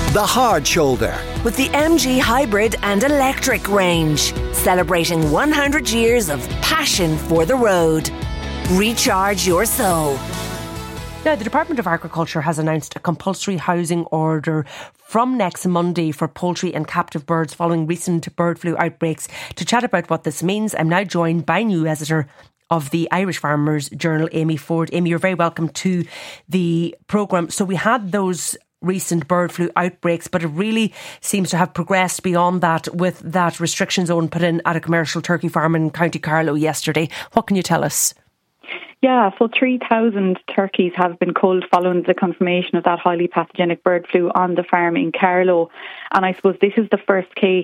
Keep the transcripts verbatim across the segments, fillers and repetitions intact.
The Hard Shoulder. With the M G Hybrid and Electric range. Celebrating one hundred years of passion for the road. Recharge your soul. Now, the Department of Agriculture has announced a compulsory housing order from next Monday for poultry and captive birds following recent bird flu outbreaks. To chat about what this means, I'm now joined by new editor of the Irish Farmers Journal, Amy Ford. Amy, you're very welcome to the programme. So we had those recent bird flu outbreaks, but it really seems to have progressed beyond that with that restriction zone put in at a commercial turkey farm in County Carlow yesterday. What can you tell us? Yeah, so three thousand turkeys have been culled following the confirmation of that highly pathogenic bird flu on the farm in Carlow. And I suppose this is the first case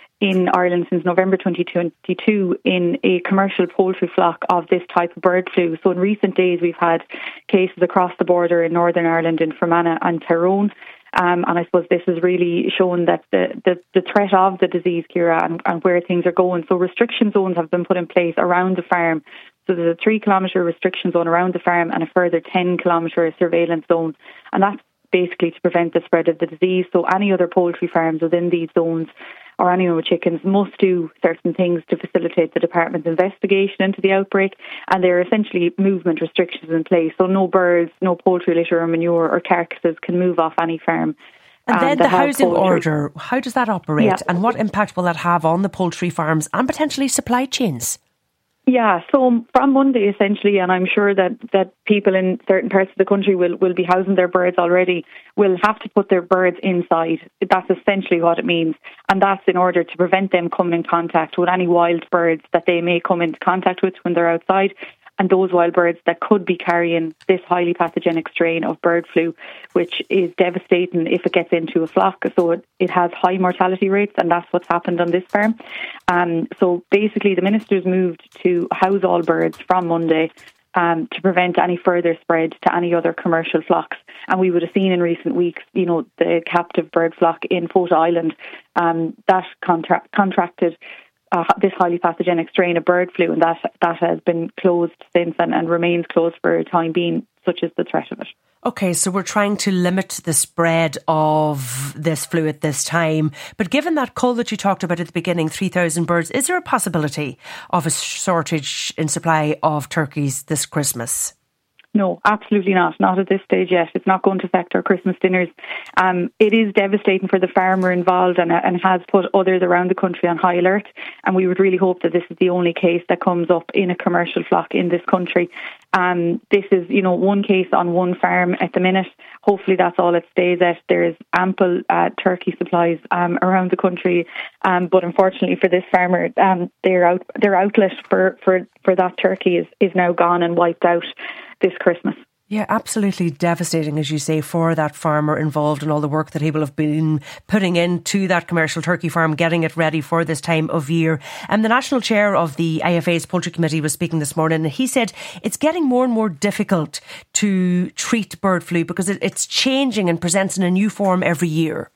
in Ireland since November twenty twenty-two in a commercial poultry flock of this type of bird flu. So in recent days, we've had cases across the border in Northern Ireland, in Fermanagh and Tyrone. Um, and I suppose this has really shown that the, the, the threat of the disease, Ciara, and, and where things are going. So restriction zones have been put in place around the farm. So there's a three kilometre restriction zone around the farm and a further ten kilometre surveillance zone. And that's basically to prevent the spread of the disease. So any other poultry farms within these zones or anyone with chickens must do certain things to facilitate the department's investigation into the outbreak. And there are essentially movement restrictions in place. So no birds, no poultry litter or manure or carcasses can move off any farm. And then um, the housing order, how does that operate? Yeah. And what impact will that have on the poultry farms and potentially supply chains? Yeah, so from Monday essentially, and I'm sure that, that people in certain parts of the country will, will be housing their birds already, will have to put their birds inside. That's essentially what it means. And that's in order to prevent them coming in contact with any wild birds that they may come into contact with when they're outside. And those wild birds that could be carrying this highly pathogenic strain of bird flu, which is devastating if it gets into a flock. So it, it has high mortality rates, and that's what's happened on this farm. Um, so basically, the minister's moved to house all birds from Monday um, to prevent any further spread to any other commercial flocks. And we would have seen in recent weeks, you know, the captive bird flock in Fota Island, um, that contra- contracted Uh, this highly pathogenic strain of bird flu, and that that has been closed since and, and remains closed for a time being, such is the threat of it. Okay, so we're trying to limit the spread of this flu at this time. But given that cull that you talked about at the beginning, three thousand birds, is there a possibility of a shortage in supply of turkeys this Christmas? No, absolutely not. Not at this stage yet. It's not going to affect our Christmas dinners. Um, it is devastating for the farmer involved and, and has put others around the country on high alert. And we would really hope that this is the only case that comes up in a commercial flock in this country. Um, this is, you know, one case on one farm at the minute. Hopefully that's all it stays at. There is ample uh, turkey supplies um, around the country. Um, but unfortunately for this farmer, um, their out, their outlet for, for, for that turkey is, is now gone and wiped out this Christmas. Yeah, absolutely devastating, as you say, for that farmer involved and all the work that he will have been putting into that commercial turkey farm, getting it ready for this time of year. And the national chair of the I F A's Poultry Committee was speaking this morning, and he said it's getting more and more difficult to treat bird flu because it, it's changing and presents in a new form every year.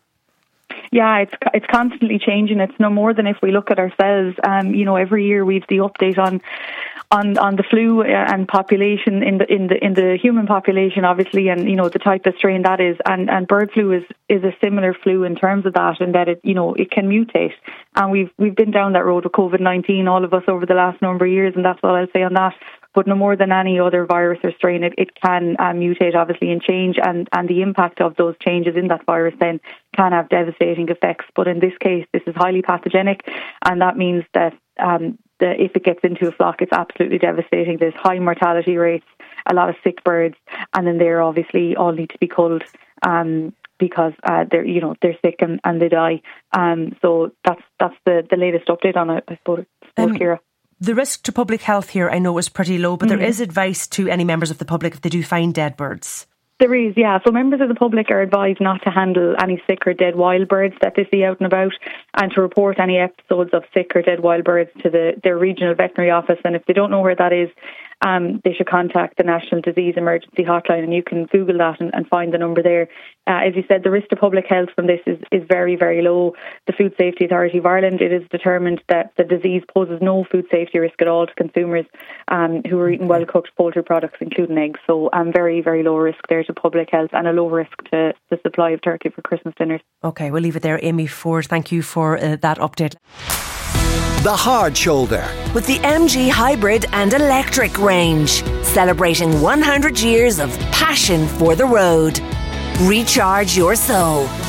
Yeah, it's it's constantly changing. It's no more than if we look at ourselves. Um, you know, every year we've the update on on on the flu and population in the in the in the human population, obviously, and you know the type of strain that is. And and bird flu is is a similar flu in terms of that, in that it you know it can mutate. And we've we've been down that road with COVID nineteen, all of us, over the last number of years, and that's what I'll say on that. But no more than any other virus or strain, it, it can uh, mutate, obviously, and change. And, and the impact of those changes in that virus then can have devastating effects. But in this case, this is highly pathogenic. And that means that um, the, if it gets into a flock, it's absolutely devastating. There's high mortality rates, a lot of sick birds. And then they're obviously all need to be culled um, because uh, they're, you know, they're sick and, and they die. Um, so that's that's the, the latest update on it, I suppose, um, Ciara. The risk to public health here, I know, is pretty low, but mm-hmm. there is advice to any members of the public if they do find dead birds. There is, yeah. So members of the public are advised not to handle any sick or dead wild birds that they see out and about, and to report any episodes of sick or dead wild birds to the their regional veterinary office. And if they don't know where that is, um, they should contact the National Disease Emergency Hotline, and you can Google that and, and find the number there. Uh, as you said, the risk to public health from this is, is very, very low. The Food Safety Authority of Ireland, it is determined that the disease poses no food safety risk at all to consumers um, who are eating well-cooked poultry products, including eggs. So um, very, very low risk there to public health, and a low risk to the supply of turkey for Christmas dinners. OK, we'll leave it there. Amy Ford, thank you for uh, that update. The Hard Shoulder. With the M G Hybrid and Electric range, celebrating one hundred years of passion for the road. Recharge your soul.